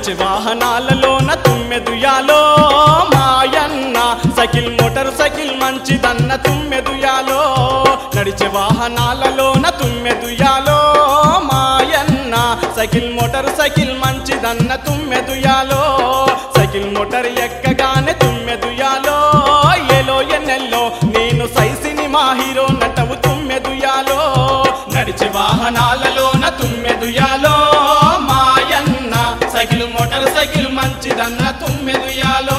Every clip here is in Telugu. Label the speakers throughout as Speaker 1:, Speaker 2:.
Speaker 1: నడిచే వాహనాలలోన తుమ్మెదుయాలో మాయన్న సైకిల్ మోటార్ సైకిల్ మంచిదన్న తుమ్మెదుయాలో నడిచే వాహనాలలోన తుమ్మెదుయాలో మాయన్న సైకిల్ మోటార్ సైకిల్ మంచిదన్న తుమ్మెదుయాలో సైకిల్ మోటార్ ఎక్కగానే తుమ్మెదుయాలో ఏలో ఎన్నెల్లో నేను సైసిని మా హీరో నటవు తుమ్మెదుయాలో నడిచే వాహనాలలోన తుమ్మెదుయాలో మాయన్న సైకిల్ మోటార్ సైకిల్ మంచిదన్న తుమ్మెదుయాలో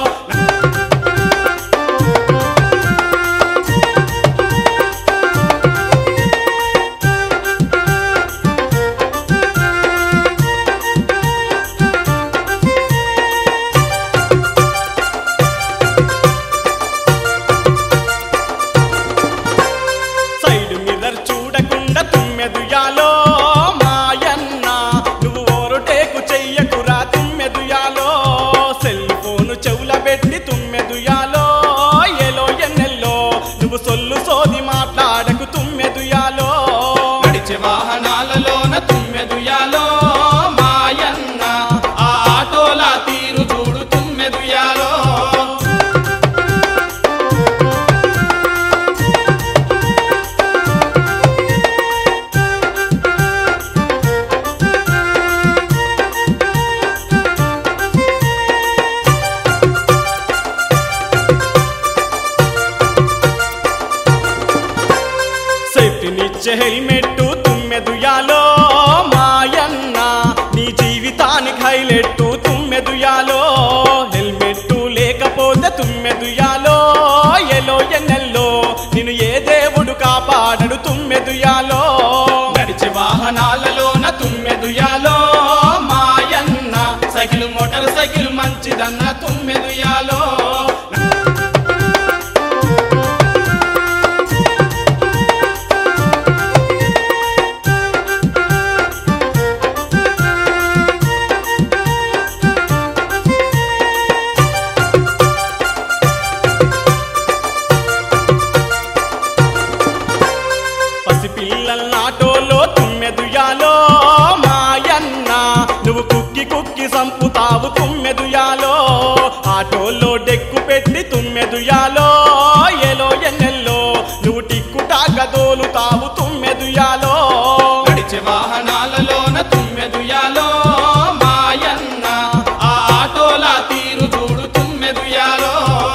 Speaker 1: సైడ్ మిర్రర్ చూడకుండా తుమ్మెదుయాలో మాయన్న నువ్వు ఓరుటేకు చెయ్యకురా తుమ్మెదుయాలో సెల్ ఫోను చెవుల పెట్టి తుమ్మెదుయాలో ఏలో ఎన్నెల్లో నువ్వు సొల్లు సోది మాట్లాడకు తుమ్మెదుయాలో నడిచే వాహనాలలోన తుమ్మెదుయాలో మాయన్న ఆ ఆటోలా తీరు చూడు తుమ్మెదుయాలో సేఫ్టీనిచ్చే హెల్మెట్ తుమ్మెదుయాలో మాయన్న నీ జీవితానికి హైలైట్ తుమ్మెదుయాలో హెల్మెట్ లేకపోతే తుమ్మెదుయాలో ఎలో ఎన్నెల్లో నిన్ను ఏ దేవుడు కాపాడడు తుమ్మెదుయాలో నడిచే వాహనాలలోన తుమ్మెదుయాలో మాయన్న సైకిల్ మోటార్ సైకిల్ మంచిదన్న తుమ్మెదుయాలో పిల్లల్నాటోలో తుమ్మెదుయాలో మాయన్న నువ్వు కుక్కి కుక్కి సంపుతావు తుమ్మెదుయాలో ఆటోలో డెక్కు పెట్టి తుమ్మెదుయాలో ఏలో ఎన్నెల్లో నువ్వు టిక్కుటాగా దోలుతావు తుమ్మెదుయాలో నడిచే వాహనాలలోన తుమ్మెదుయాలో మాయన్న ఆ ఆటోలా తీరు చూడు తుమ్మెదుయాలో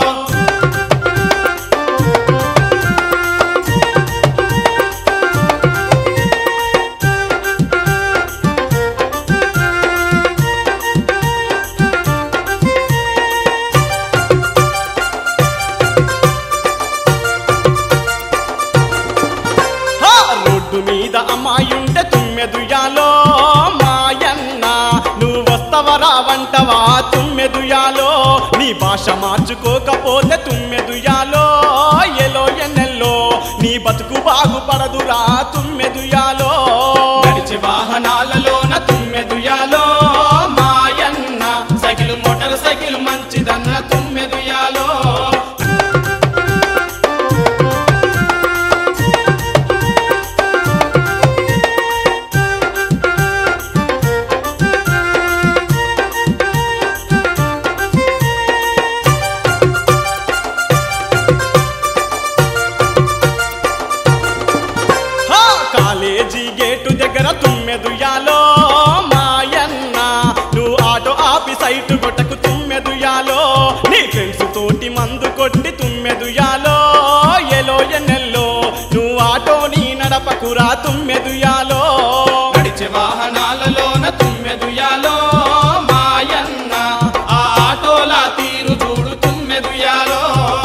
Speaker 1: రోడ్డు మీద అమ్మాయుంటే తుమ్మెదుయాలో మాయన్న నువ్వు వస్తవరా వంటవా తుమ్మెదుయాలో నీ భాష మార్చుకోకపోతే తుమ్మెదుయాలో ఎలో ఎన్నెల్లో నీ బతుకు బాగుపడదురా తుమ్మెదుయాలో నడిచే వాహనాలలోన తుమ్మెదుయాలో మాయన్న సైకిల్ మోటార్ సైకిల్ మంచిదన్న తుమ్మెదుయాలో కాలేజీ గేటు దగ్గర తుమ్మెదుయాలో మాయన్న నువ్వు ఆటో ఆపి సైటు కొట్టకు తుమ్మెదుయాలో నీ ఫ్రెండ్స్ తోటి మందు కొట్టి తుమ్మెదుయాలో ఎలో ఎన్నెల్లో నువ్వు ఆటోని నడపకురా తుమ్మెదుయాలో నడిచే వాహనాలలోన తుమ్మెదుయాలో మాయన్న ఆ ఆటోలా తీరు చూడు తుమ్మెదుయాలో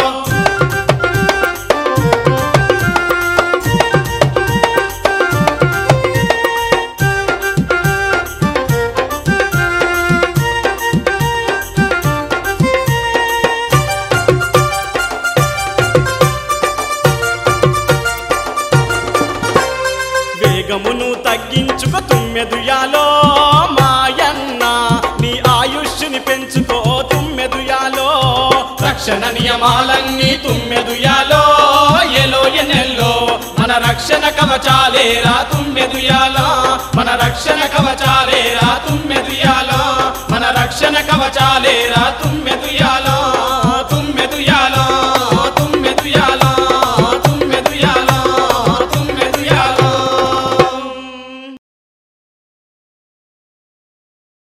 Speaker 1: వేగమును తగ్గించుకో తుమ్మెదుయాలో మాయన్న నీ ఆయుష్ని పెంచుకో తుమ్మెదుయాలో రక్షణ నియమాలన్నీ తుమ్మెదుయాలో ఎలో ఎన్నెల్లో మన రక్షణ కవచాలేరా తుమ్మెదుయాలో మన రక్షణ కవచాలేరా తుమ్మెదుయాలో మన చాలేరా